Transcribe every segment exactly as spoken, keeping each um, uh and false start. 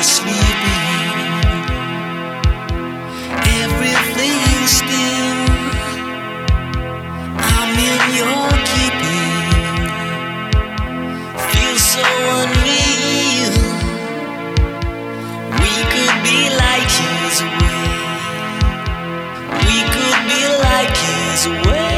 sleeping, everything's still. I'm in your keeping, feel so unreal. We could be like years away. We could be like years away.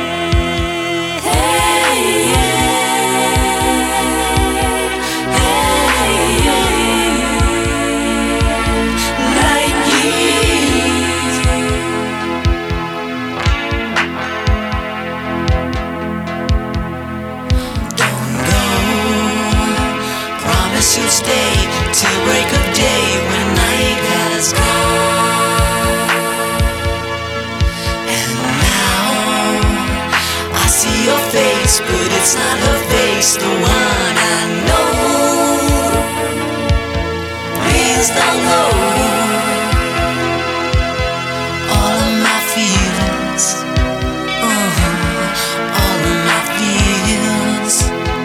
You'll stay till break of day when night has gone. And now I see your face, but it's not her face, the one I know. Please don't go. All of my feelings, uh-huh, all of my feelings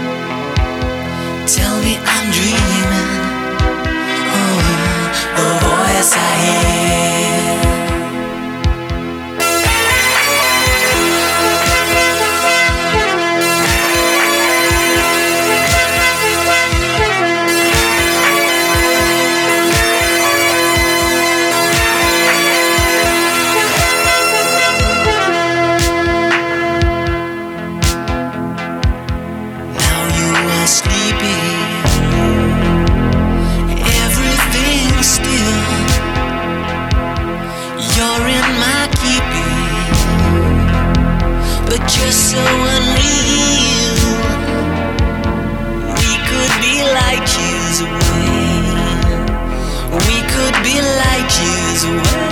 tell me I'm dreaming. Oh, the voice I hear. Now you are sleeping. You're in my keeping, but you're so unreal. We could be like years away. We could be like years away.